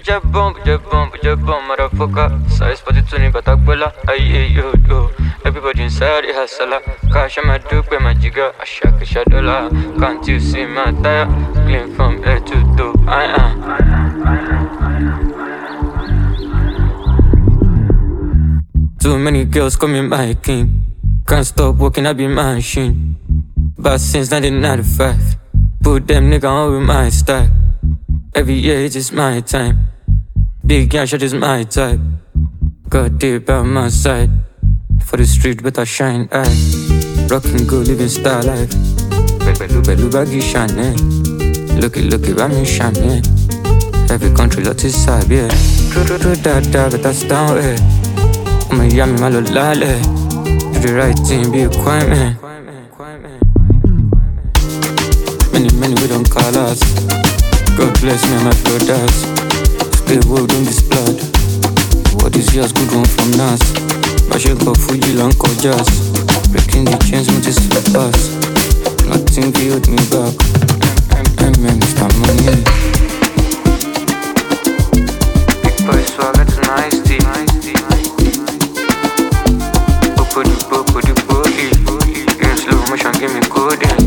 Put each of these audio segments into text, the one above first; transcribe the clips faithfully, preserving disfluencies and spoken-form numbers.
Puja bomb, puja bomb, puja bomb, motherfucker. Size for the twenty, but Agbella. Aye, yo, yo. Everybody inside the hustler. Cash on my dupe, my jigger. I shack a shadow. Can't you see my tire? Clean from head to toe. I am. Too many girls call me my king. Can't stop walking, I be my machine. But since nineteen ninety-five, put them nigga on with my style. Every year it's just my time. Big young shot is my type. Got deep by my side. For the street better shine eye. Rockin' good, living star life. Belu belu baggy shine. Looky looky by me shine. Every country lot is side, yeah. True true true da da but that's down eh. I'm a yummy malo lale. Do the right thing, be a quiet man. Many many we don't call us. God bless me, my brothers. Stay world in this blood. What is yours, good one from us. Bashego Fuji long just breaking the chains, much slip us. Nothing can hold me back. M M Mister Money. Big boy swagger tonight, Steve. Popo di popo di body. In slow motion, give me coding.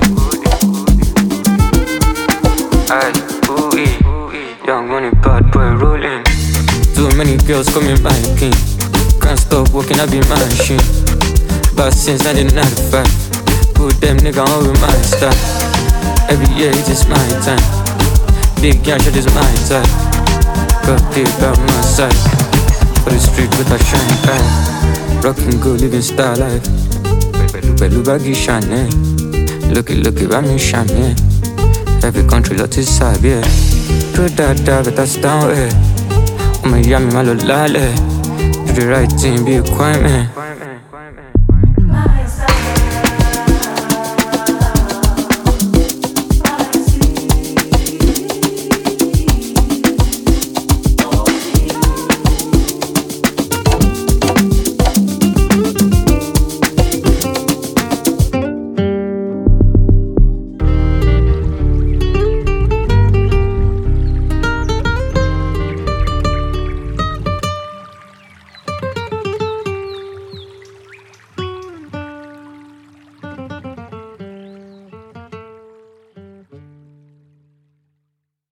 Aye, ooh ee, young money, bad boy rolling. Too many girls call me my king. Can't stop walking, I be my machine. But since nineteen ninety-five, put them nigga on with my style. Every year it's just my time. Big young shot is my type. Got deep by my side. For the street with a shine eye. Rockin' good, living star life. Belu belu baggy shine. Looky looky by me shine. Every country lot is side, yeah. Do that da but that's down eh. I'm a yummy malo lale. Do the right thing, be a quiet man.